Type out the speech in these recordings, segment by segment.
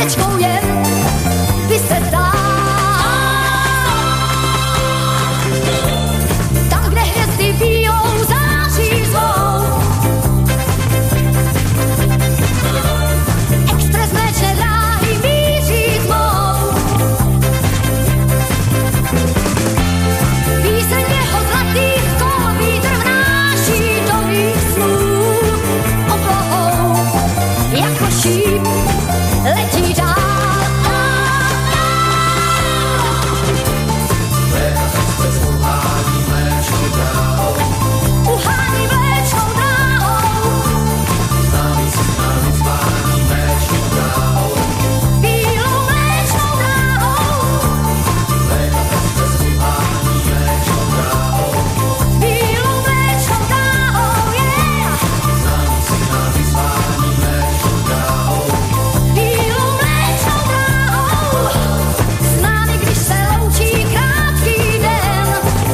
Včelečkou jen by se zdál. Tam, kde hvězdy bijou, září zvou. Expres mléčné dráhy míří tmou. Píseň jeho zlatých kol vítr vnáší do mých snů. Oblohou jako šíp letí dál. Uhání mléčnou dráhou. Bílou mléčnou dráhou. Bílou mléčnou dráhou, yeah. Bílou mléčnou dráhou. S námi, když se loučí krátký den.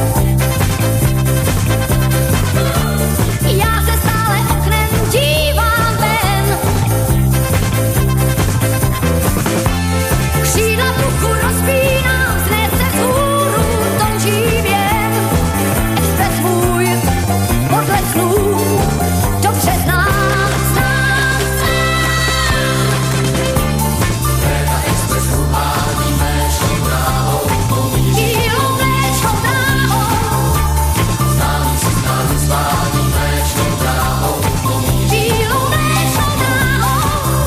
Já se stále oknem dívám ven. Křídla v duchu rozpínám, znést se vzhůru toužím jen. Expres můj podle snů dobře znám, znám, bílou mléčnou dráhou. Bílou mléčnou dráhou.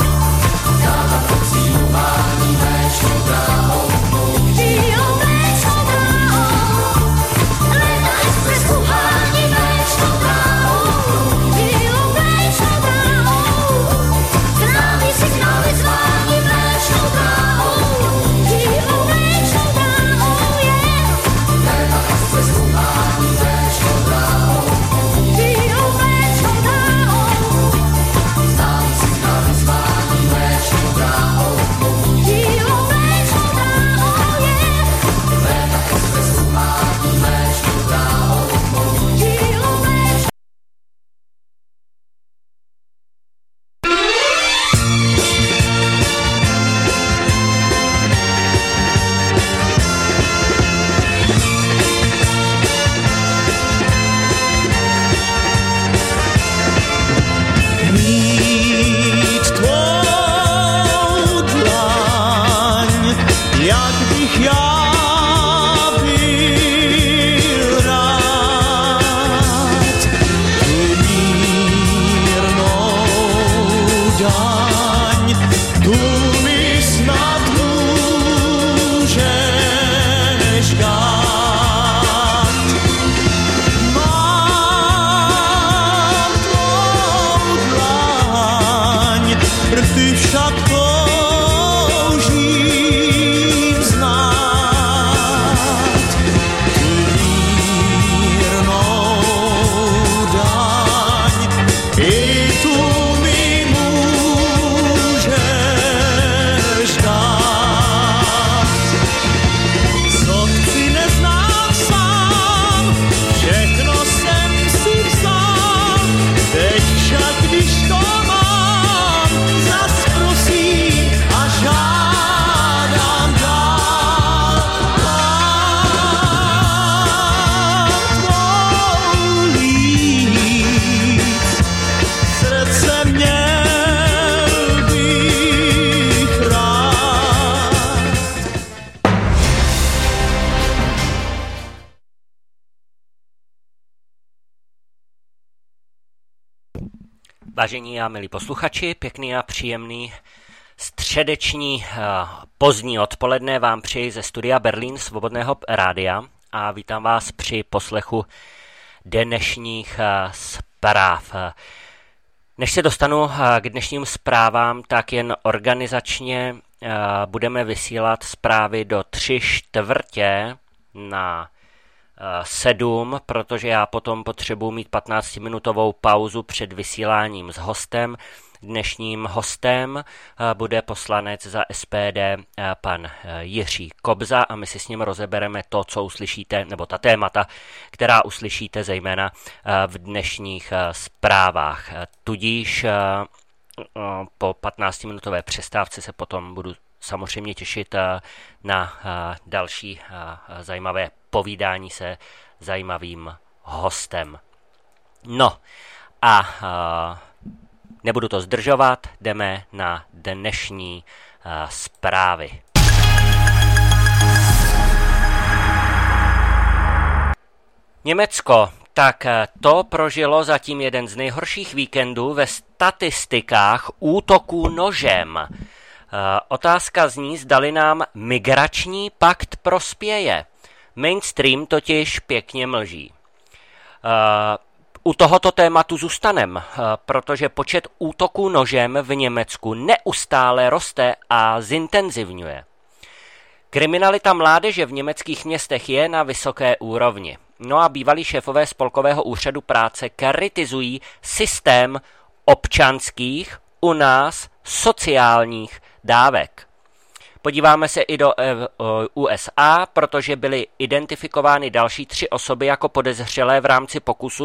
Bílou mléčnou dráhou. Léta expres uhání mléčnou dráhou. Bílou mléčnou dráhou. Známý signál vyzvání mléčnou dráhou. Bílou mléčnou dráhou, yeah. Léta expres uhání mléčnou dráhou. Bílou mléčnou dráhou. Známý signál vyzvání mléčnou dráhou. Bílou mléčnou dráhou, yeah. Léta expres uhání mléčnou dráhou. Bílou mléčnou. Mít tvou dlaň, jak bych já byl rád. Tu mírnou daň, tu mi snad můžeš dát. Mám tvou dlaň, rty však toužím znát. Tu mírnou daň, i tu mi můžeš dát. Co chci, neznám sám, všechno jsem si vzal. Teď však, když to mám, zas prosím a žádám dál. Mám tvou líc, srdce měl bych rád. Vážení a milí posluchači, pěkný a příjemný středeční pozdní odpoledne vám přeji ze studia Berlín Svobodného rádia a vítám vás při poslechu dnešních zpráv. Než se dostanu k dnešním zprávám, tak jen organizačně budeme vysílat zprávy do 3/4 na 7, protože já potom potřebuji mít 15-minutovou pauzu před vysíláním s hostem. Dnešním hostem bude poslanec za SPD pan Jiří Kobza a my si s ním rozebereme to, co uslyšíte, nebo ta témata, která uslyšíte zejména v dnešních zprávách. Tudíž Po 15-minutové přestávce se potom budu samozřejmě těšit na další zajímavé povídání se zajímavým hostem. No a nebudu to zdržovat, jdeme na dnešní zprávy. Německo, tak to prožilo zatím jeden z nejhorších víkendů ve statistikách útoků nožem. Otázka zní, zdali nám migrační pakt prospěje. Mainstream totiž pěkně mlží. U tohoto tématu zůstanem, protože počet útoků nožem v Německu neustále roste a zintenzivňuje. Kriminalita mládeže v německých městech je na vysoké úrovni. No a bývalí šéfové Spolkového úřadu práce kritizují systém občanských, u nás sociálních dávek. Podíváme se i do USA, protože byly identifikovány další 3 osoby jako podezřelé v rámci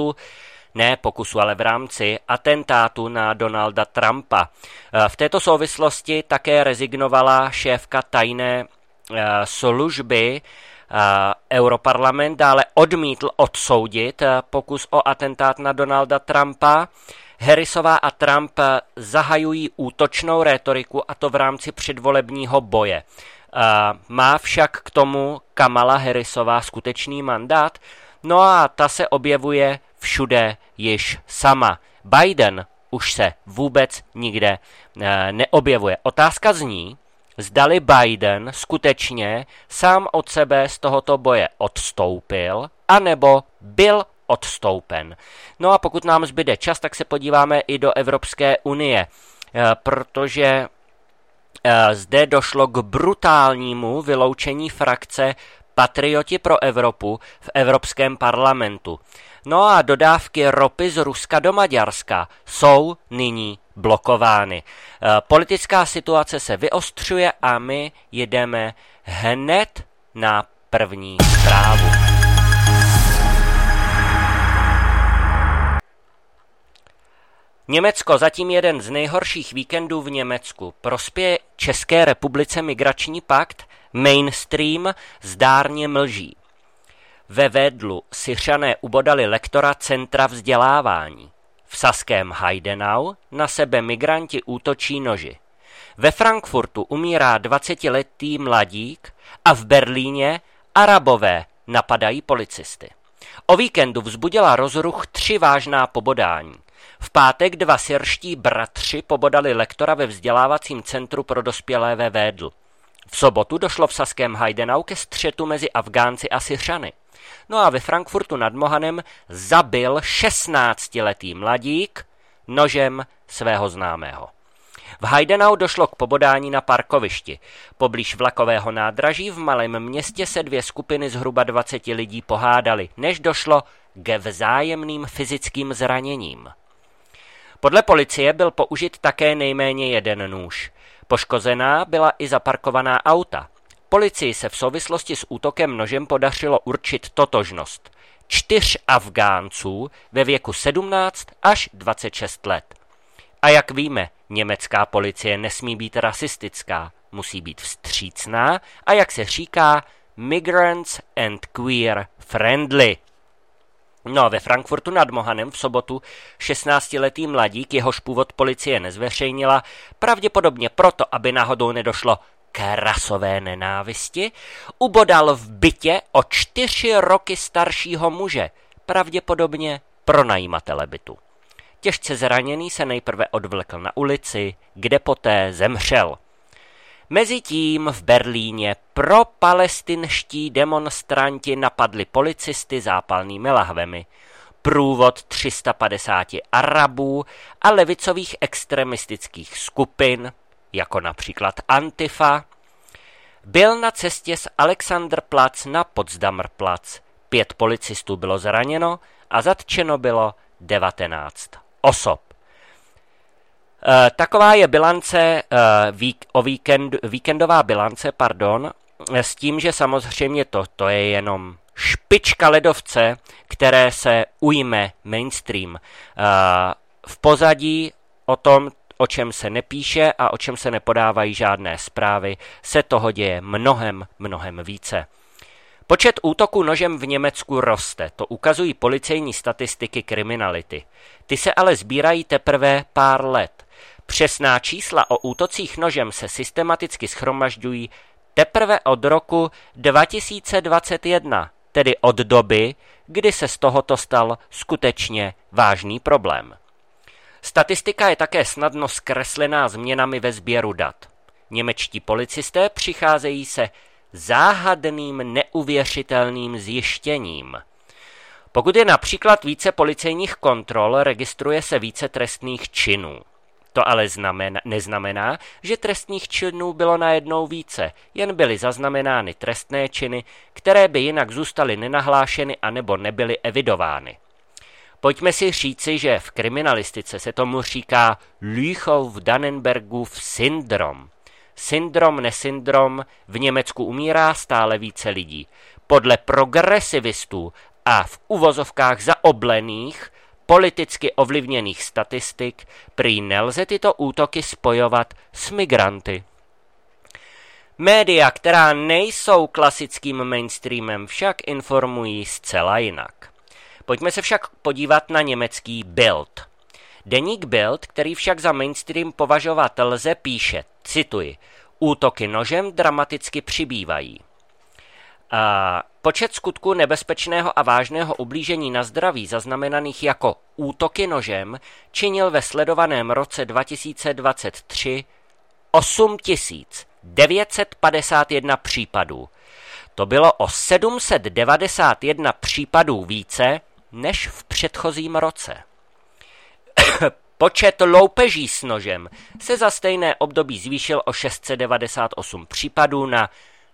v rámci atentátu na Donalda Trumpa. V této souvislosti také rezignovala šéfka tajné služby. Europarlament dále odmítl odsoudit pokus o atentát na Donalda Trumpa. Harrisová a Trump zahajují útočnou rétoriku, a to v rámci předvolebního boje. Má však k tomu Kamala Harrisová skutečný mandát? No a ta se objevuje všude již sama. Biden už se vůbec nikde neobjevuje. Otázka zní, zdali Biden skutečně sám od sebe z tohoto boje odstoupil, anebo byl odstoupen. No a pokud nám zbyde čas, tak se podíváme i do Evropské unie, protože zde došlo k brutálnímu vyloučení frakce Patrioti pro Evropu v Evropském parlamentu. No a dodávky ropy z Ruska do Maďarska jsou nyní blokovány. Politická situace se vyostřuje a my jedeme hned na první zprávu. Německo, zatím jeden z nejhorších víkendů v Německu. Prospěje České republice migrační pakt? Mainstream zdárně mlží. Ve Védlu Syřané ubodali lektora centra vzdělávání. V saském Heidenau na sebe migranti útočí noži. Ve Frankfurtu umírá 20letý mladík a v Berlíně Arabové napadají policisty. O víkendu vzbudila rozruch 3 vážná pobodání. V pátek 2 syrští bratři pobodali lektora ve vzdělávacím centru pro dospělé ve Védlu. V sobotu došlo v saském Heidenau ke střetu mezi Afgánci a Syřany. No a ve Frankfurtu nad Mohanem zabil 16letý mladík nožem svého známého. V Heidenau došlo k pobodání na parkovišti. Poblíž vlakového nádraží v malém městě se 2 skupiny zhruba 20 lidí pohádaly, než došlo k vzájemným fyzickým zraněním. Podle policie byl použit také nejméně 1 nůž. Poškozená byla i zaparkovaná auta. Policii se v souvislosti s útokem nožem podařilo určit totožnost 4 Afgánců ve věku 17 až 26 let. A jak víme, německá policie nesmí být rasistická, musí být vstřícná a jak se říká, migrants and queer friendly. No, ve Frankfurtu nad Mohanem v sobotu 16letý mladík, jehož původ policie nezveřejnila, pravděpodobně proto, aby náhodou nedošlo k rasové nenávisti, ubodal v bytě o 4 roky staršího muže, pravděpodobně pronajímatele bytu. Těžce zraněný se nejprve odvlekl na ulici, kde poté zemřel. Mezitím v Berlíně propalestinští demonstranti napadli policisty zápalnými lahvemi. Průvod 350 Arabů a levicových extremistických skupin, jako například Antifa, byl na cestě z Alexanderplatz na Potsdamerplatz. 5 policistů bylo zraněno a zatčeno bylo 19 osob. Taková je bilance, víkendová bilance, s tím, že samozřejmě to je jenom špička ledovce, které se ujme mainstream. V pozadí o čem se nepíše a o čem se nepodávají žádné zprávy, se toho děje mnohem více. Počet útoků nožem v Německu roste, to ukazují policejní statistiky kriminality. Ty se ale sbírají teprve pár let. Přesná čísla o útocích nožem se systematicky shromažďují teprve od roku 2021, tedy od doby, kdy se z tohoto stal skutečně vážný problém. Statistika je také snadno zkreslená změnami ve sběru dat. Němečtí policisté přicházejí se záhadným, neuvěřitelným zjištěním. Pokud je například více policejních kontrol, registruje se více trestných činů. To ale neznamená, že trestných činů bylo najednou více, jen byly zaznamenány trestné činy, které by jinak zůstaly nenahlášeny anebo nebyly evidovány. Pojďme si říci, že v kriminalistice se tomu říká Lüchow-Dannenbergův syndrom. Syndrom, v Německu umírá stále více lidí. Podle progresivistů a v uvozovkách zaoblených, politicky ovlivněných statistik prý nelze tyto útoky spojovat s migranty. Média, která nejsou klasickým mainstreamem, však informují zcela jinak. Pojďme se však podívat na německý Bild. Deník Bild, který však za mainstream považovat lze, píše, cituji, útoky nožem dramaticky přibývají. Počet skutků nebezpečného a vážného ublížení na zdraví zaznamenaných jako útoky nožem činil ve sledovaném roce 2023 8951 případů. To bylo o 791 případů více než v předchozím roce. Počet loupeží s nožem se za stejné období zvýšil o 698 případů na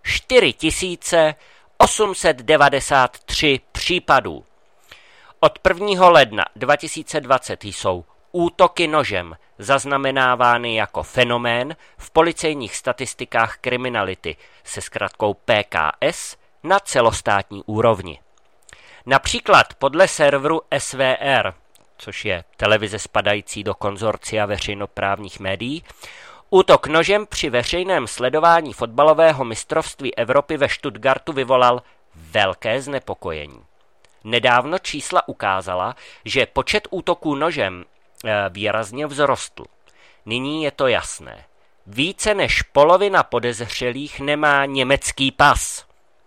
4893 případů. Od 1. ledna 2020 jsou útoky nožem zaznamenávány jako fenomén v policejních statistikách kriminality se zkratkou PKS na celostátní úrovni. Například podle serveru SVR, což je televize spadající do konzorcia veřejnoprávních médií, útok nožem při veřejném sledování fotbalového mistrovství Evropy ve Stuttgartu vyvolal velké znepokojení. Nedávno čísla ukázala, že počet útoků nožem výrazně vzrostl. Nyní je to jasné. Více než polovina podezřelých nemá německý pas.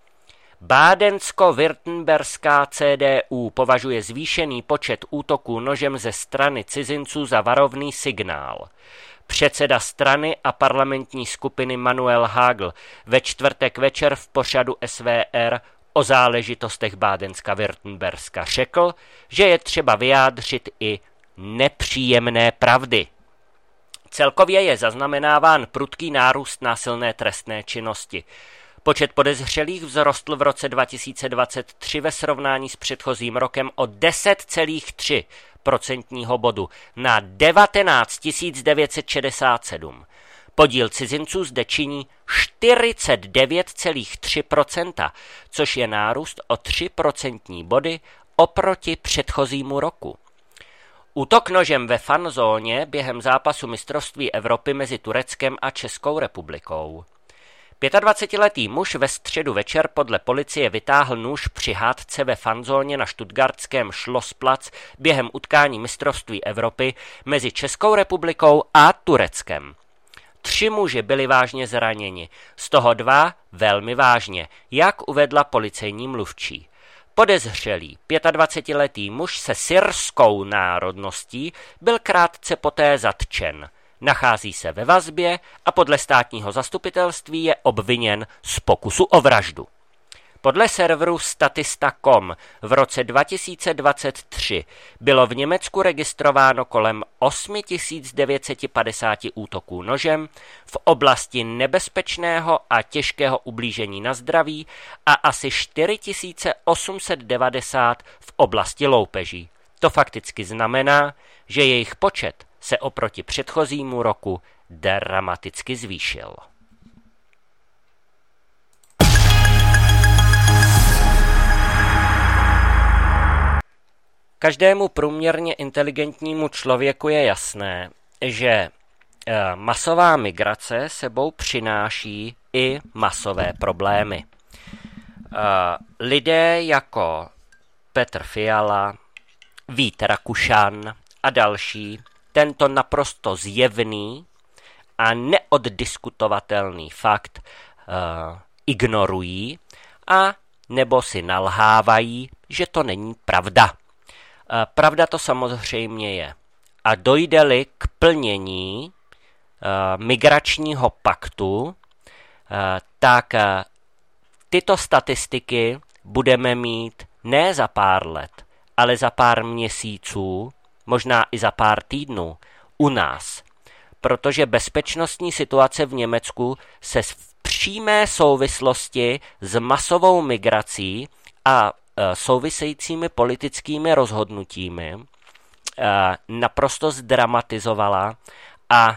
Bádensko-Württemberská CDU považuje zvýšený počet útoků nožem ze strany cizinců za varovný signál. Předseda strany a parlamentní skupiny Manuel Hagel ve čtvrtek večer v pořadu SVR o záležitostech Bádenska-Württemberska řekl, že je třeba vyjádřit i nepříjemné pravdy. Celkově je zaznamenáván prudký nárůst násilné trestné činnosti. Počet podezřelých vzrostl v roce 2023 ve srovnání s předchozím rokem o 10,3 procentního bodu na 19 967. Podíl cizinců zde činí 49,3%, což je nárůst o 3 procentní body oproti předchozímu roku. Útok nožem ve fanzóně během zápasu mistrovství Evropy mezi Tureckem a Českou republikou. 25letý muž ve středu večer podle policie vytáhl nůž při hádce ve fanzóně na stuttgartském Schlossplatz během utkání mistrovství Evropy mezi Českou republikou a Tureckem. 3 muži byli vážně zraněni, z toho 2 velmi vážně, jak uvedla policejní mluvčí. Podezřelý 25letý muž se syrskou národností byl krátce poté zatčen. Nachází se ve vazbě a podle státního zastupitelství je obviněn z pokusu o vraždu. Podle serveru Statista.com v roce 2023 bylo v Německu registrováno kolem 8950 útoků nožem v oblasti nebezpečného a těžkého ublížení na zdraví a asi 4890 v oblasti loupeží. To fakticky znamená, že jejich počet se oproti předchozímu roku dramaticky zvýšil. Každému průměrně inteligentnímu člověku je jasné, že masová migrace sebou přináší i masové problémy. Lidé jako Petr Fiala, Vít Rakušan a další tento naprosto zjevný a neoddiskutovatelný fakt ignorují a nebo si nalhávají, že to není pravda. Pravda to samozřejmě je. A dojde-li k plnění migračního paktu, tak tyto statistiky budeme mít ne za pár let, ale za pár měsíců, možná i za pár týdnů u nás. Protože bezpečnostní situace v Německu se v přímé souvislosti s masovou migrací a souvisejícími politickými rozhodnutími naprosto zdramatizovala a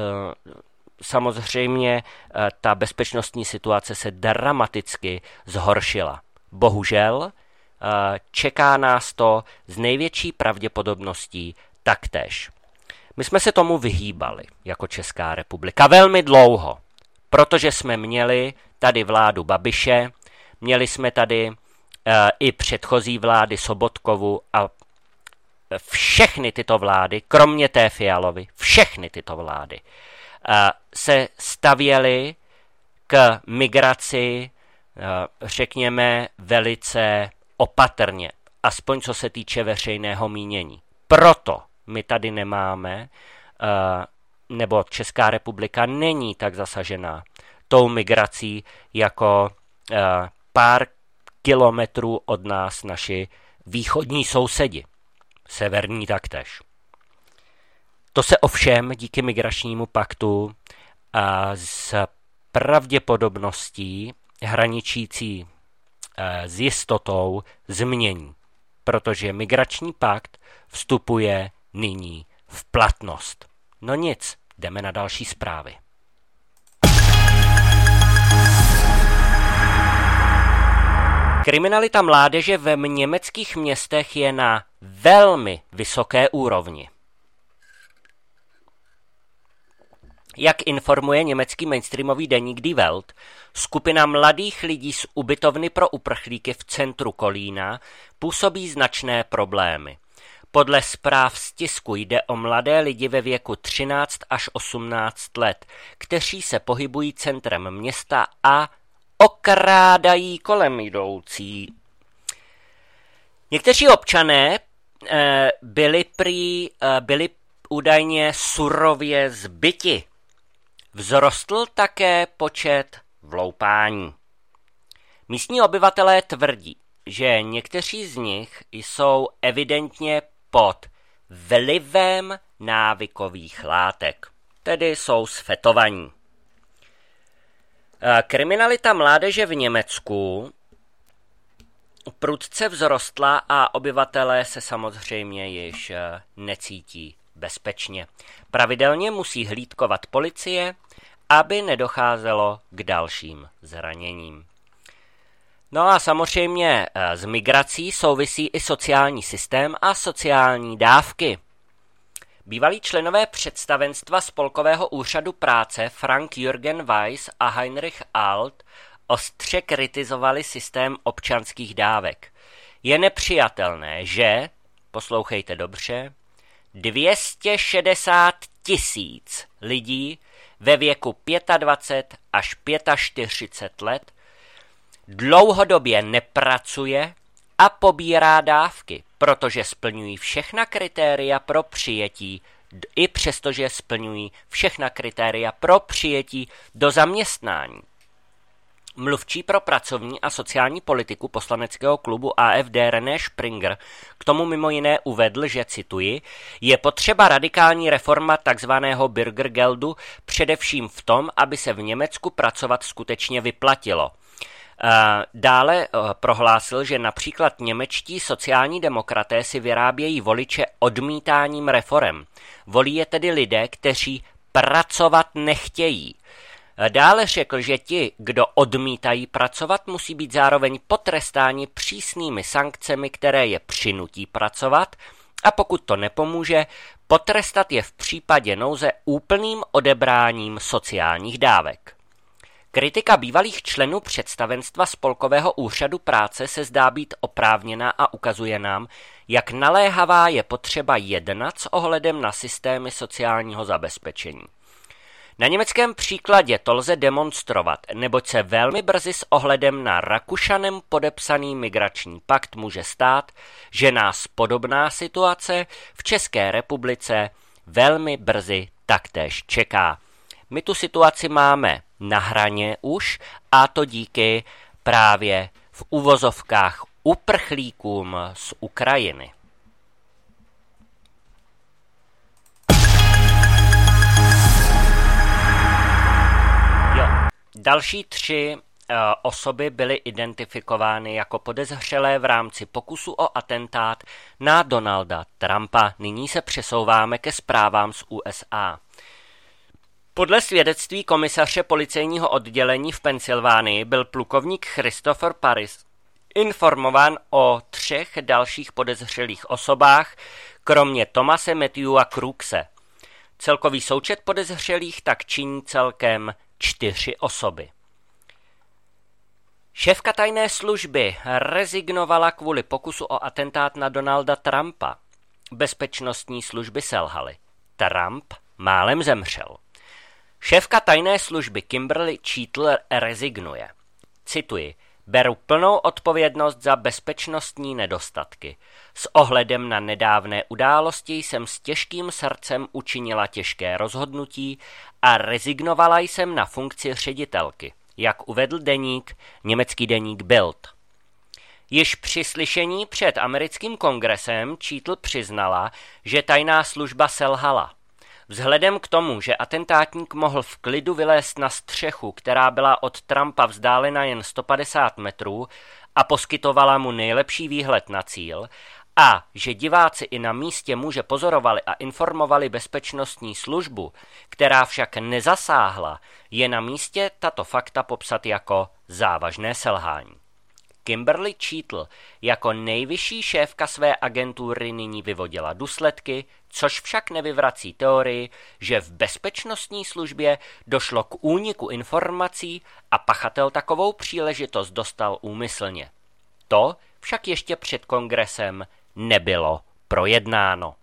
samozřejmě ta bezpečnostní situace se dramaticky zhoršila. Bohužel čeká nás to s největší pravděpodobností taktéž. My jsme se tomu vyhýbali jako Česká republika velmi dlouho, protože jsme měli tady vládu Babiše, měli jsme tady i předchozí vlády Sobotkovu a všechny tyto vlády, kromě té Fialovy, všechny tyto vlády se stavěly k migraci, řekněme, velice opatrně, aspoň co se týče veřejného mínění. Proto my tady nemáme, nebo Česká republika není tak zasažená tou migrací jako pár kilometrů od nás naši východní sousedi, severní taktéž. To se ovšem díky migračnímu paktu a s pravděpodobností hraničící s jistotou změní, protože migrační pakt vstupuje nyní v platnost. No nic, jdeme na další zprávy. Kriminalita mládeže ve německých městech je na velmi vysoké úrovni. Jak informuje německý mainstreamový deník Die Welt, skupina mladých lidí z ubytovny pro uprchlíky v centru Kolína působí značné problémy. Podle zpráv z tisku jde o mladé lidi ve věku 13 až 18 let, kteří se pohybují centrem města a okrádají kolem jdoucí. Někteří občané byli údajně surově zbyti. Vzrostl také počet vloupání. Místní obyvatelé tvrdí, že někteří z nich jsou evidentně pod vlivem návykových látek, tedy jsou sfetovaní. Kriminalita mládeže v Německu prudce vzrostla a obyvatelé se samozřejmě již necítí bezpečně. Pravidelně musí hlídkovat policie, aby nedocházelo k dalším zraněním. No a samozřejmě s migrací souvisí i sociální systém a sociální dávky. Bývalí členové představenstva Spolkového úřadu práce Frank-Jürgen Weiss a Heinrich Alt ostře kritizovali systém občanských dávek. Je nepřijatelné, že, poslouchejte dobře, 260 000 lidí ve věku 25 až 45 let dlouhodobě nepracuje a pobírá dávky, protože splňují všechna kritéria pro přijetí, i přestože splňují všechna kritéria pro přijetí do zaměstnání. Mluvčí pro pracovní a sociální politiku poslaneckého klubu AfD René Springer k tomu mimo jiné uvedl, že, cituji, je potřeba radikální reforma takzvaného Bürgergeldu především v tom, aby se v Německu pracovat skutečně vyplatilo. Dále prohlásil, že například němečtí sociální demokraté si vyrábějí voliče odmítáním reforem. Volí je tedy lidé, kteří pracovat nechtějí. Dále řekl, že ti, kdo odmítají pracovat, musí být zároveň potrestáni přísnými sankcemi, které je přinutí pracovat, a pokud to nepomůže, Potrestat je v případě nouze úplným odebráním sociálních dávek. Kritika bývalých členů představenstva Spolkového úřadu práce se zdá být oprávněná a ukazuje nám, jak naléhavá je potřeba jednat s ohledem na systémy sociálního zabezpečení. Na německém příkladě to lze demonstrovat, neboť se velmi brzy s ohledem na Rakušanem podepsaný migrační pakt může stát, že nás podobná situace v České republice velmi brzy taktéž čeká. My tu situaci máme na hraně už, a to díky právě v uvozovkách uprchlíkům z Ukrajiny. Další 3 osoby byly identifikovány jako podezřelé v rámci pokusu o atentát na Donalda Trumpa. Nyní se přesouváme ke zprávám z USA. Podle svědectví komisaře policejního oddělení v Pensylvánii byl plukovník Christopher Paris informován o 3 dalších podezřelých osobách, kromě Thomase Matthewa Crookse. Celkový součet podezřelých tak činí celkem 4 osoby. Šéfka tajné služby rezignovala kvůli pokusu o atentát na Donalda Trumpa. Bezpečnostní služby selhaly. Trump málem zemřel. Šéfka tajné služby Kimberly Cheatle rezignuje. Cituji: beru plnou odpovědnost za bezpečnostní nedostatky. S ohledem na nedávné události jsem s těžkým srdcem učinila těžké rozhodnutí a rezignovala jsem na funkci ředitelky, jak uvedl německý deník Bild. Již při slyšení před americkým kongresem Cheatle přiznala, že tajná služba selhala. Vzhledem k tomu, že atentátník mohl v klidu vylézt na střechu, která byla od Trumpa vzdálena jen 150 metrů a poskytovala mu nejlepší výhled na cíl, a že diváci i na místě muže pozorovali a informovali bezpečnostní službu, která však nezasáhla, je na místě tato fakta popsat jako závažné selhání. Kimberly Cheatle jako nejvyšší šéfka své agentury nyní vyvodila důsledky, což však nevyvrací teorii, že v bezpečnostní službě došlo k úniku informací a pachatel takovou příležitost dostal úmyslně. To však ještě před kongresem nebylo projednáno.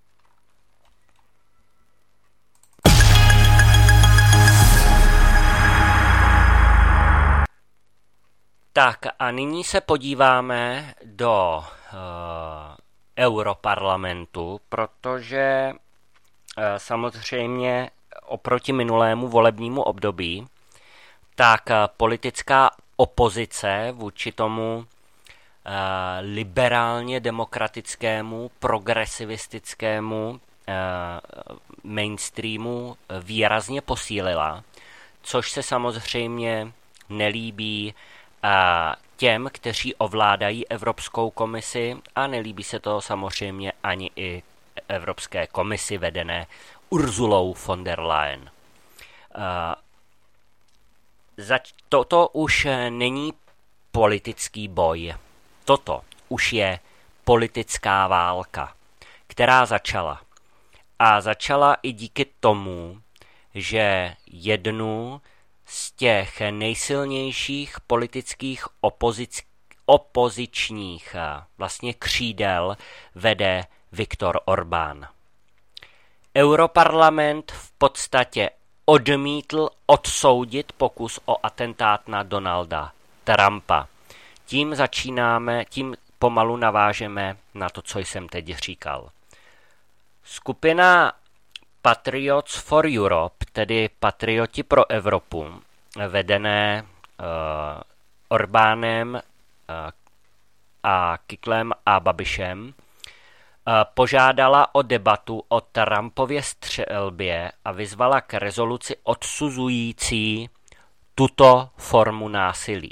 Tak a nyní se podíváme do Europarlamentu, protože samozřejmě oproti minulému volebnímu období, tak politická opozice vůči tomu liberálně demokratickému, progresivistickému mainstreamu výrazně posílila, což se samozřejmě nelíbí těm, kteří ovládají Evropskou komisi, a nelíbí se to samozřejmě ani i Evropské komisi vedené Urzulou von der Leyen. Toto už není politický boj. Toto už je politická válka, která začala. A začala i díky tomu, že jednu z těch nejsilnějších politických opozičních vlastně křídel vede Viktor Orbán. Europarlament v podstatě odmítl odsoudit pokus o atentát na Donalda Trumpa. Tím pomalu navážeme na to, co jsem teď říkal. Skupina Patriots for Europe, tedy Patrioti pro Evropu, vedené Orbánem a Kiklem a Babišem, požádala o debatu o Trumpově střelbě a vyzvala k rezoluci odsuzující tuto formu násilí.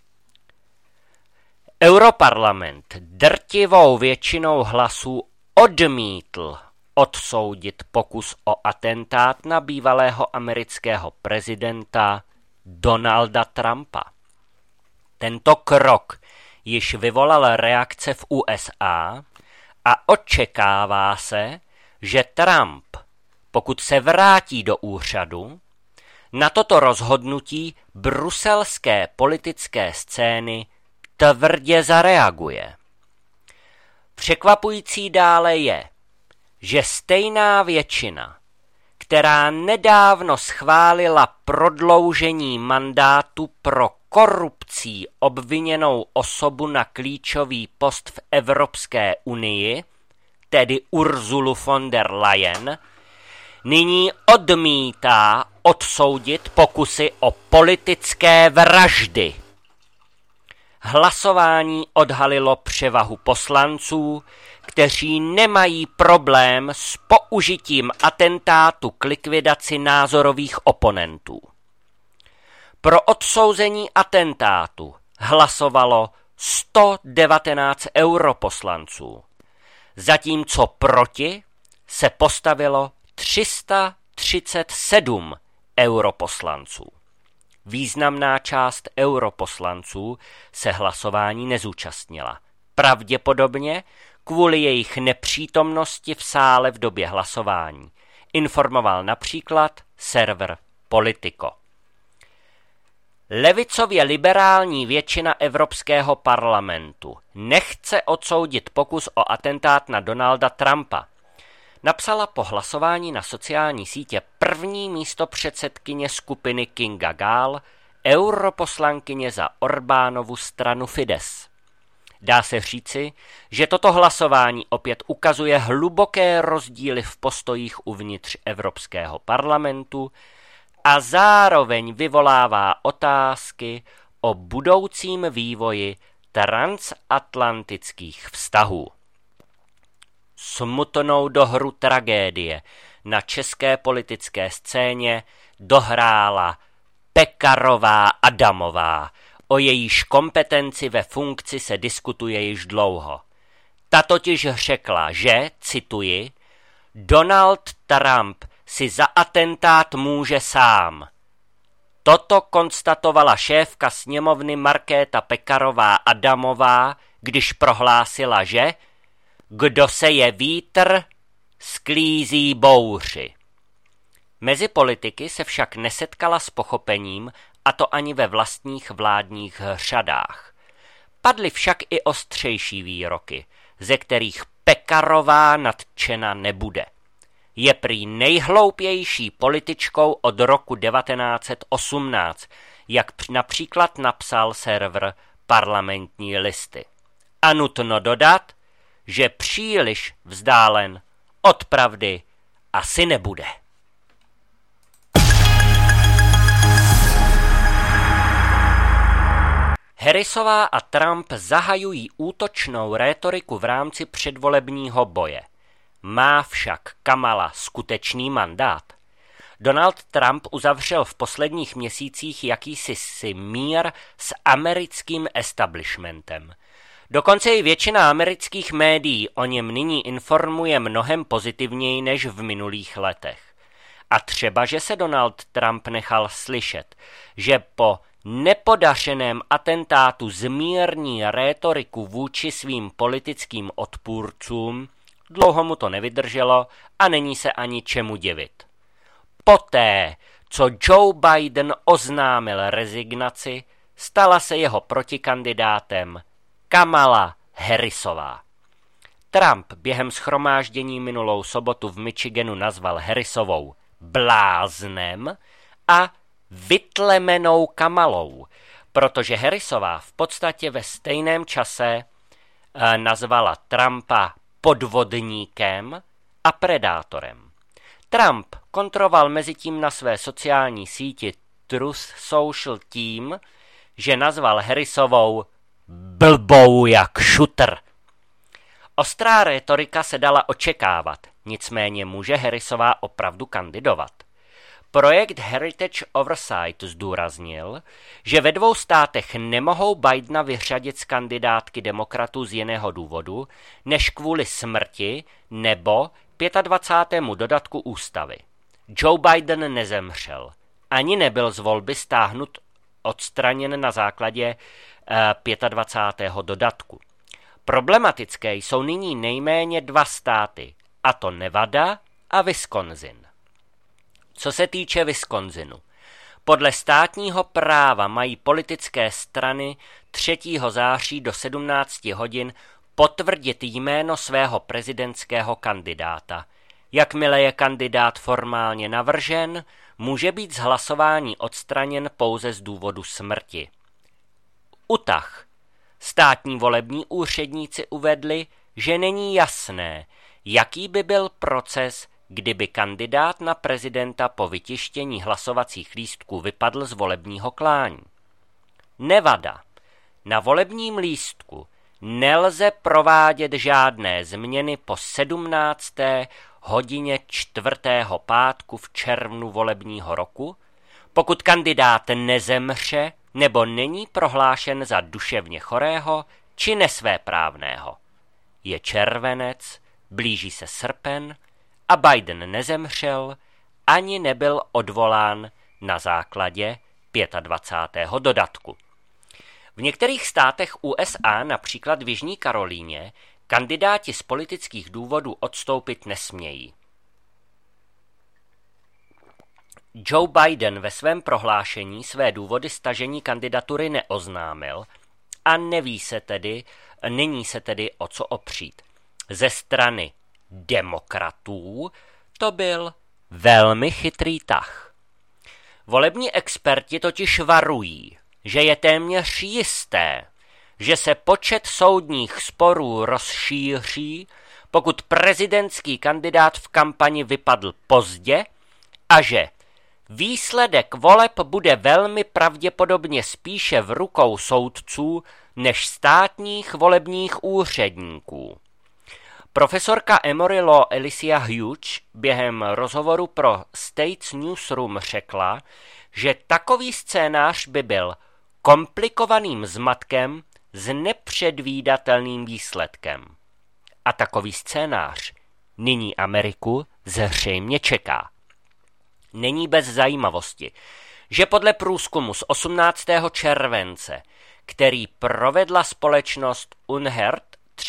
Europarlament drtivou většinou hlasů odmítl odsoudit pokus o atentát na bývalého amerického prezidenta Donalda Trumpa. Tento krok již vyvolal reakce v USA a očekává se, že Trump, pokud se vrátí do úřadu, na toto rozhodnutí bruselské politické scény tvrdě zareaguje. Překvapující dále je, že stejná většina, která nedávno schválila prodloužení mandátu pro korupcí obviněnou osobu na klíčový post v Evropské unii, tedy Ursulu von der Leyen, nyní odmítá odsoudit pokusy o politické vraždy. Hlasování odhalilo převahu poslanců, kteří nemají problém s použitím atentátu k likvidaci názorových oponentů. Pro odsouzení atentátu hlasovalo 119 europoslanců, zatímco proti se postavilo 337 europoslanců. Významná část europoslanců se hlasování nezúčastnila. Pravděpodobně kvůli jejich nepřítomnosti v sále v době hlasování, informoval například server Politico. Levicově liberální většina Evropského parlamentu nechce odsoudit pokus o atentát na Donalda Trumpa, napsala po hlasování na sociální sítě první místopředsedkyně skupiny Kinga Gál, europoslankyně za Orbánovu stranu Fidesz. Dá se říci, že toto hlasování opět ukazuje hluboké rozdíly v postojích uvnitř Evropského parlamentu a zároveň vyvolává otázky o budoucím vývoji transatlantických vztahů. Smutnou dohru tragédie na české politické scéně dohrála Pekarová Adamová. O jejíž kompetenci ve funkci se diskutuje již dlouho. Ta totiž řekla, že, cituji, Donald Trump si za atentát může sám. Toto konstatovala šéfka sněmovny Markéta Pekarová Adamová, když prohlásila, že kdo seje vítr, sklízí bouři. Mezi politiky se však nesetkala s pochopením, a to ani ve vlastních vládních řadách. Padly však i ostřejší výroky, ze kterých Pekarová nadšena nebude. Je prý nejhloupější političkou od roku 1918, jak například napsal server Parlamentní listy. A nutno dodat, že příliš vzdálen od pravdy asi nebude. Harrisová a Trump zahajují útočnou rétoriku v rámci předvolebního boje. Má však Kamala skutečný mandát? Donald Trump uzavřel v posledních měsících jakýsi mír s americkým establishmentem. Dokonce i většina amerických médií o něm nyní informuje mnohem pozitivněji než v minulých letech. A třeba, že se Donald Trump nechal slyšet, že po nepodařeném atentátu zmírní rétoriku vůči svým politickým odpůrcům, dlouho mu to nevydrželo a není se ani čemu divit. Poté, co Joe Biden oznámil rezignaci, stala se jeho protikandidátem Kamala Harrisová. Trump během shromáždění minulou sobotu v Michiganu nazval Harrisovou bláznem a vytlemenou Kamalou, protože Harrisová v podstatě ve stejném čase nazvala Trumpa podvodníkem a predátorem. Trump kontroval mezitím na své sociální síti Truth Social tím, že nazval Harrisovou blbou jak šutr. Ostrá rétorika se dala očekávat, nicméně může Harrisová opravdu kandidovat. Projekt Heritage Oversight zdůraznil, že ve 2 státech nemohou Bidena vyřadit z kandidátky demokratů z jiného důvodu, než kvůli smrti nebo 25. dodatku ústavy. Joe Biden nezemřel, ani nebyl z volby stáhnut odstraněn na základě 25. dodatku. Problematické jsou nyní nejméně 2 státy, a to Nevada a Wisconsin. Co se týče Wisconsinu, podle státního práva mají politické strany 3. září do 17 hodin potvrdit jméno svého prezidentského kandidáta. Jakmile je kandidát formálně navržen, může být z hlasování odstraněn pouze z důvodu smrti. Utah. Státní volební úředníci uvedli, že není jasné, jaký by byl proces, kdyby kandidát na prezidenta po vytištění hlasovacích lístků vypadl z volebního klání. Nevada. Na volebním lístku nelze provádět žádné změny po 17. hodině 4. pátku v červnu volebního roku, pokud kandidát nezemře nebo není prohlášen za duševně chorého či nesvéprávného. Je červenec, blíží se srpen a Biden nezemřel ani nebyl odvolán na základě 25. dodatku. V některých státech USA, například v Jižní Karolíně, kandidáti z politických důvodů odstoupit nesmějí. Joe Biden ve svém prohlášení své důvody stažení kandidatury neoznámil a není se tedy o co opřít. Ze strany demokratů to byl velmi chytrý tah. Volební experti totiž varují, že je téměř jisté, že se počet soudních sporů rozšíří, pokud prezidentský kandidát v kampani vypadl pozdě a že výsledek voleb bude velmi pravděpodobně spíše v rukou soudců než státních volebních úředníků. Profesorka Emory Law Alicia Hughes během rozhovoru pro States Newsroom řekla, že takový scénář by byl komplikovaným zmatkem s nepředvídatelným výsledkem. A takový scénář nyní Ameriku zřejmě čeká. Není bez zajímavosti, že podle průzkumu z 18. července, který provedla společnost Unheard,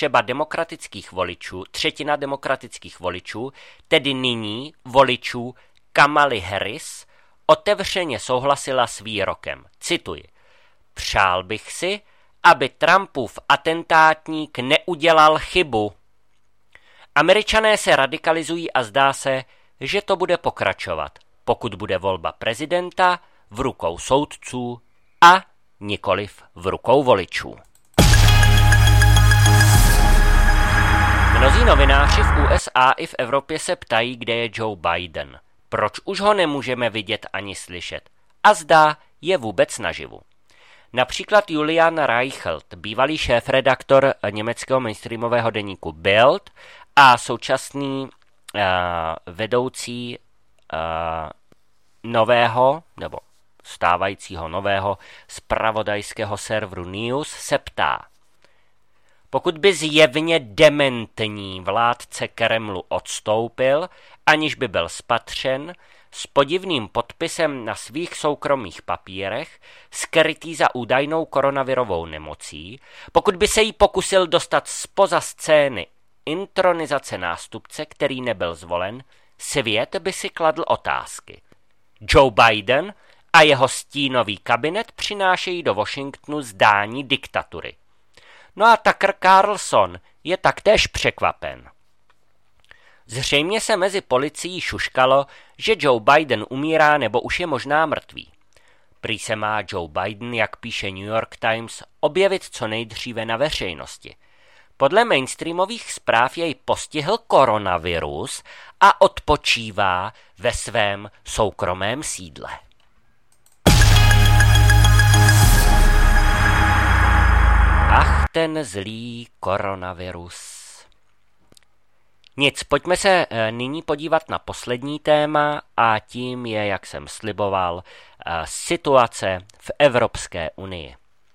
třetina demokratických voličů, tedy nyní voličů Kamaly Harris, otevřeně souhlasila s výrokem. Cituji. Přál bych si, aby Trumpův atentátník neudělal chybu. Američané se radikalizují a zdá se, že to bude pokračovat, pokud bude volba prezidenta v rukou soudců a nikoliv v rukou voličů. Mnozí novináři v USA i v Evropě se ptají, kde je Joe Biden. Proč už ho nemůžeme vidět ani slyšet? A zdá je vůbec naživu. Například Julian Reichelt, bývalý šéfredaktor německého mainstreamového deníku Bild a současný vedoucí nového nebo stávajícího nového zpravodajského serveru News se ptá. Pokud by zjevně dementní vládce Kremlu odstoupil, aniž by byl spatřen, s podivným podpisem na svých soukromých papírech, skrytý za údajnou koronavirovou nemocí, pokud by se jí pokusil dostat zpoza scény intronizace nástupce, který nebyl zvolen, svět by si kladl otázky. Joe Biden a jeho stínový kabinet přinášejí do Washingtonu zdání diktatury. No a Tucker Carlson je taktéž překvapen. Zřejmě se mezi policií šuškalo, že Joe Biden umírá nebo už je možná mrtvý. Prý se má Joe Biden, jak píše New York Times, objevit co nejdříve na veřejnosti. Podle mainstreamových zpráv jej postihl koronavirus a odpočívá ve svém soukromém sídle. Ach, ten zlý koronavirus. Nic, pojďme se nyní podívat na poslední téma a tím je, jak jsem sliboval, situace v Evropské unii.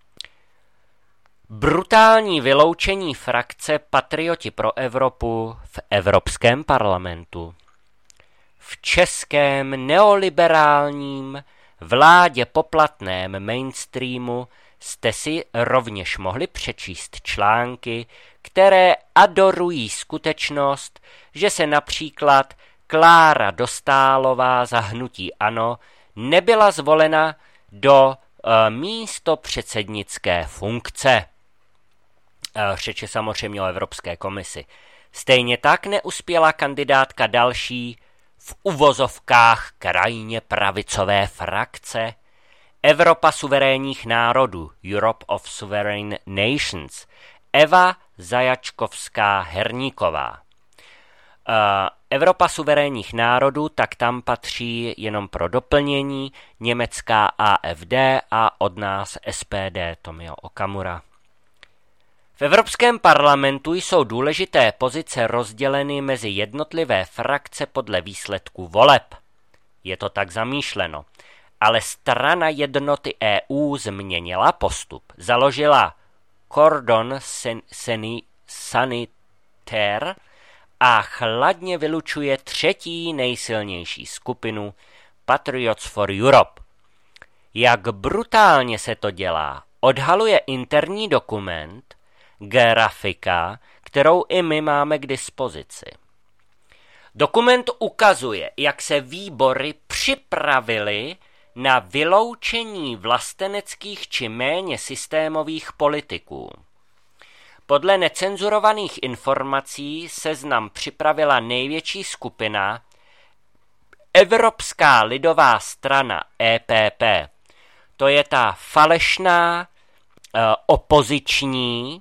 Brutální vyloučení frakce Patrioti pro Evropu v Evropském parlamentu. V českém neoliberálním vládě poplatném mainstreamu jste si rovněž mohli přečíst články, které adorují skutečnost, že se například Klára Dostálová za hnutí ANO nebyla zvolena do místopředsednické funkce. Řeč je samozřejmě o Evropské komisi. Stejně tak neuspěla kandidátka další v uvozovkách krajně pravicové frakce Evropa suverénních národů, Europe of Sovereign Nations, Eva Zajačkovská-Herníková. Evropa suverénních národů, tak tam patří jenom pro doplnění německá AfD a od nás SPD Tomio Okamura. V Evropském parlamentu jsou důležité pozice rozděleny mezi jednotlivé frakce podle výsledků voleb. Je to tak zamýšleno, ale strana jednoty EU změnila postup. Založila Cordon Sanitaire a chladně vylučuje třetí nejsilnější skupinu Patriots for Europe. Jak brutálně se to dělá, odhaluje interní dokument, grafika, kterou i my máme k dispozici. Dokument ukazuje, jak se výbory připravily na vyloučení vlasteneckých či méně systémových politiků. Podle necenzurovaných informací seznam připravila největší skupina Evropská lidová strana EPP. To je ta falešná, opoziční,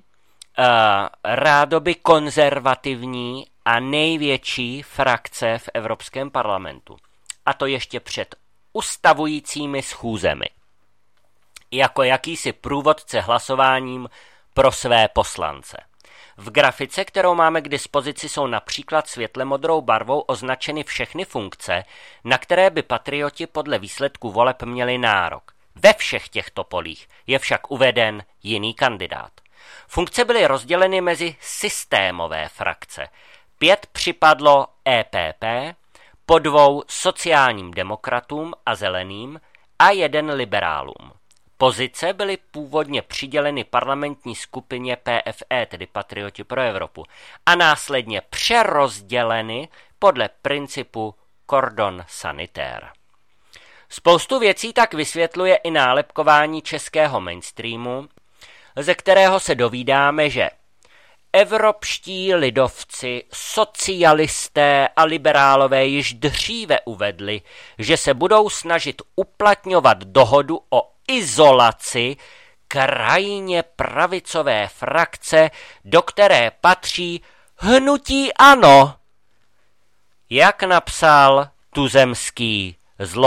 rádoby konzervativní a největší frakce v Evropském parlamentu. A to ještě před ustavujícími schůzemi. Jako jakýsi průvodce hlasováním pro své poslance. V grafice, kterou máme k dispozici, jsou například světle modrou barvou označeny všechny funkce, na které by patrioti podle výsledků voleb měli nárok. Ve všech těchto polích je však uveden jiný kandidát. Funkce byly rozděleny mezi systémové frakce. 5 připadlo EPP, po 2 sociálním demokratům a zeleným a 1 liberálům. Pozice byly původně přiděleny parlamentní skupině PFE, tedy Patrioti pro Evropu, a následně přerozděleny podle principu Cordon Sanitaire. Spoustu věcí tak vysvětluje i nálepkování českého mainstreamu, ze kterého se dovídáme, že evropští lidovci, socialisté a liberálové již dříve uvedli, že se budou snažit uplatňovat dohodu o izolaci krajně pravicové frakce, do které patří hnutí ANO. Jak napsal tuzemský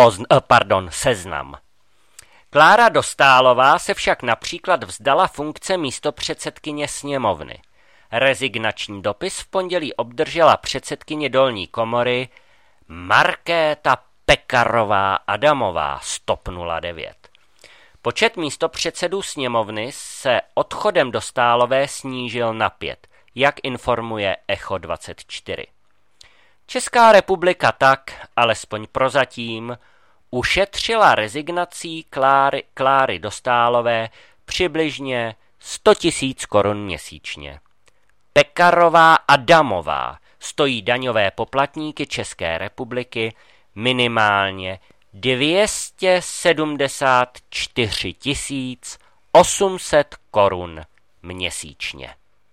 Seznam. Klára Dostálová se však například vzdala funkce místopředsedkyně sněmovny. Rezignační dopis v pondělí obdržela předsedkyně dolní komory Markéta Pekarová Adamová z TOP 09. Počet místopředsedů sněmovny se odchodem Dostálové snížil na 5, jak informuje Echo 24. Česká republika tak, alespoň prozatím, ušetřila rezignací Kláry Dostálové přibližně 100 000 korun měsíčně. Pekarová Adamová stojí daňové poplatníky České republiky minimálně 274 800 korun měsíčně.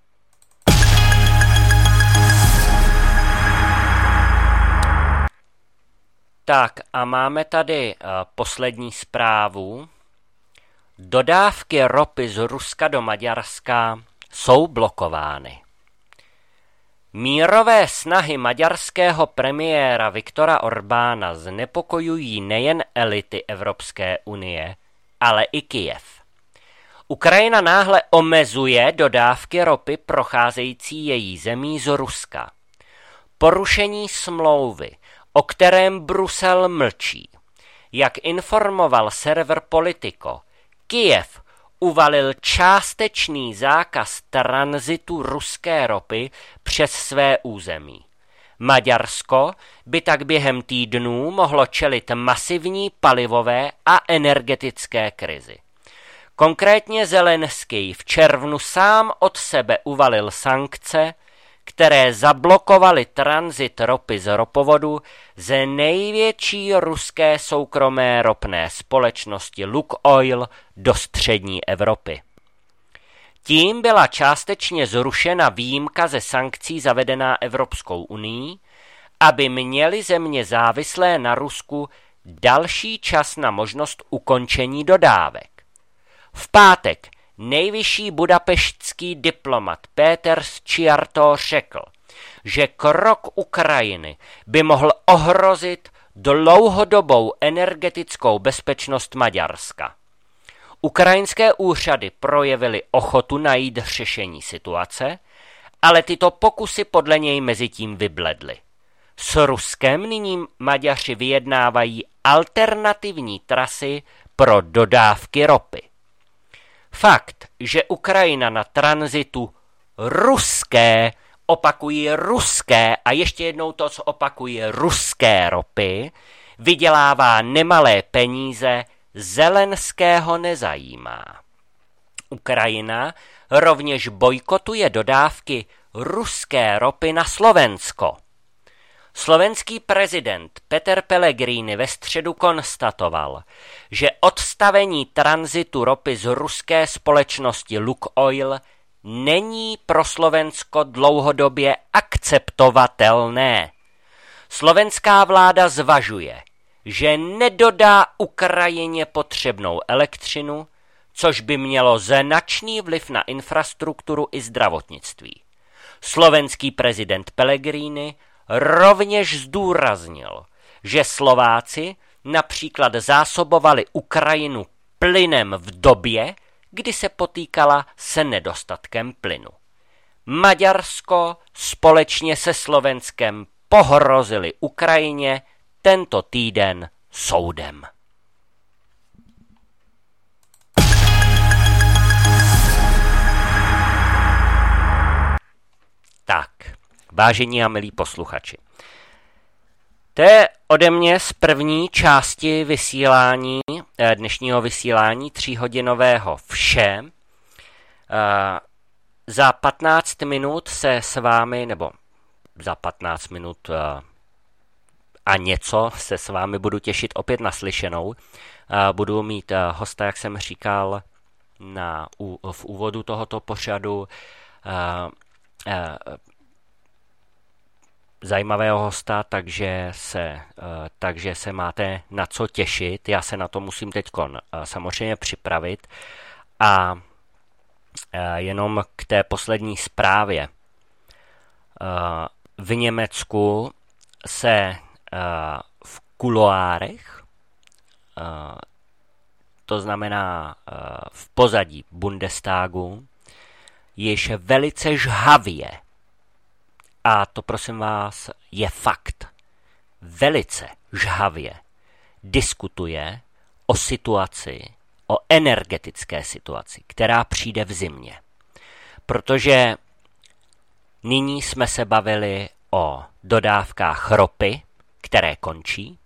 Tak a máme tady poslední zprávu. Dodávky ropy z Ruska do Maďarska jsou blokovány. Mírové snahy maďarského premiéra Viktora Orbána znepokojují nejen elity Evropské unie, ale i Kyjev. Ukrajina náhle omezuje dodávky ropy procházející její zemí z Ruska. Porušení smlouvy, o kterém Brusel mlčí. Jak informoval server Politico, Kyjev uvalil částečný zákaz tranzitu ruské ropy přes své území. Maďarsko by tak během týdnů mohlo čelit masivní palivové a energetické krizi. Konkrétně Zelenský v červnu sám od sebe uvalil sankce, které zablokovaly tranzit ropy z ropovodu ze největší ruské soukromé ropné společnosti Lukoil do střední Evropy. Tím byla částečně zrušena výjimka ze sankcí zavedená Evropskou unií, aby měly země závislé na Rusku další čas na možnost ukončení dodávek. V pátek nejvyšší budapeštský diplomat Péter Szijjártó řekl, že krok Ukrajiny by mohl ohrozit dlouhodobou energetickou bezpečnost Maďarska. Ukrajinské úřady projevily ochotu najít řešení situace, ale tyto pokusy podle něj mezitím vybledly. S Ruskem nyní Maďaři vyjednávají alternativní trasy pro dodávky ropy. Fakt, že Ukrajina na tranzitu ruské, opakují ruské a ještě jednou to, co opakuje ruské ropy, vydělává nemalé peníze, Zelenského nezajímá. Ukrajina rovněž bojkotuje dodávky ruské ropy na Slovensko. Slovenský prezident Peter Pellegrini ve středu konstatoval, že odstavení tranzitu ropy z ruské společnosti Lukoil není pro Slovensko dlouhodobě akceptovatelné. Slovenská vláda zvažuje, že nedodá Ukrajině potřebnou elektřinu, což by mělo značný vliv na infrastrukturu i zdravotnictví. Slovenský prezident Pellegrini rovněž zdůraznil, že Slováci například zásobovali Ukrajinu plynem v době, kdy se potýkala se nedostatkem plynu. Maďarsko společně se Slovenskem pohrozili Ukrajině tento týden soudem. Tak, vážení a milí posluchači. To je ode mě z první části vysílání, dnešního vysílání 3hodinového vše. Za 15 minut se s vámi, nebo za 15 minut a něco se s vámi budu těšit opět na slyšenou. Budu mít hosta, jak jsem říkal v úvodu tohoto pořadu, zajímavého hosta, takže se máte na co těšit. Já se na to musím teď samozřejmě připravit. A jenom k té poslední zprávě. V Německu se v kuloárech, to znamená v pozadí Bundestagu, již velice žhavě, a to prosím vás je fakt, velice žhavě diskutuje o situaci, o energetické situaci, která přijde v zimě. Protože nyní jsme se bavili o dodávkách ropy, které končí.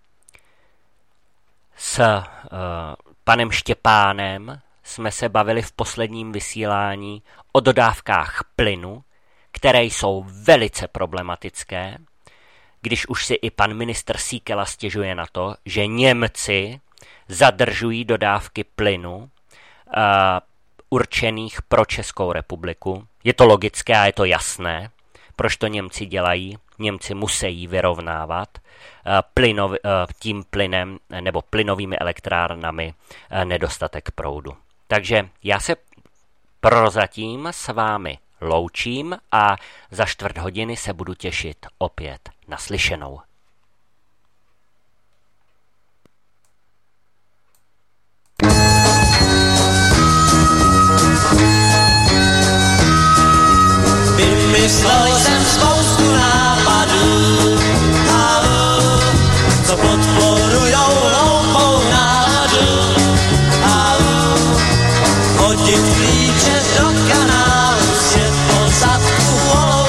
S panem Štěpánem jsme se bavili v posledním vysílání o dodávkách plynu, které jsou velice problematické, když už si i pan ministr Síkela stěžuje na to, že Němci zadržují dodávky plynu určených pro Českou republiku. Je to logické a je to jasné, proč to Němci dělají. Němci musí vyrovnávat tím plynem nebo plynovými elektrárnami nedostatek proudu. Takže já se prozatím s vámi loučím a za 4 hodiny se budu těšit opět na slyšenou. Vymyslel jsem spoustu nápadů, co podporujou hloupou náladu. Hodit